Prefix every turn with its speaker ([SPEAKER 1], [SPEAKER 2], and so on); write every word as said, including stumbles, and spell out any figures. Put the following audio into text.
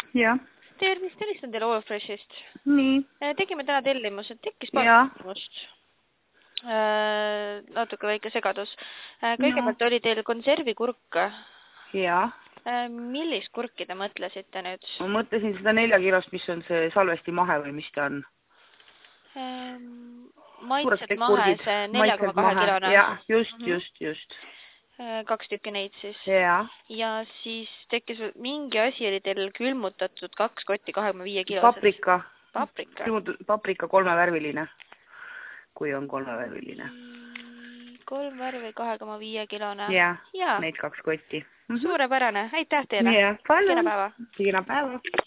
[SPEAKER 1] jah.
[SPEAKER 2] Tervist, helistan teile Allfreshist.
[SPEAKER 1] Nii.
[SPEAKER 2] Tegime täna tellimus, et tekkis paar tellimust. Natuke väike segadus. Kõigepealt oli teil konservikurk.
[SPEAKER 1] Jaa.
[SPEAKER 2] Millist kurki te mõtlesite nüüd?
[SPEAKER 1] Ma mõtlesin seda nelja kilost, mis on see salvesti mahe või mis ta on?
[SPEAKER 2] Maitset mahe, see nelja koma kahe kilone.
[SPEAKER 1] Ja, just, just, just.
[SPEAKER 2] Kaks tükki neid siis.
[SPEAKER 1] Ja.
[SPEAKER 2] Ja siis tekkis mingi asi, oli teil külmutatud kaks kotti kahekümne viie kilosest.
[SPEAKER 1] Paprika.
[SPEAKER 2] Paprika.
[SPEAKER 1] Paprika kolmevärviline, kui on kolmevärviline.
[SPEAKER 2] Kolm värvi kahekümne koma viie kilone.
[SPEAKER 1] Ja, neid kaks kotti.
[SPEAKER 2] Suurepärane, aitäh teile.
[SPEAKER 1] Ja, palju.
[SPEAKER 2] Kena päeva.
[SPEAKER 1] Kena päeva.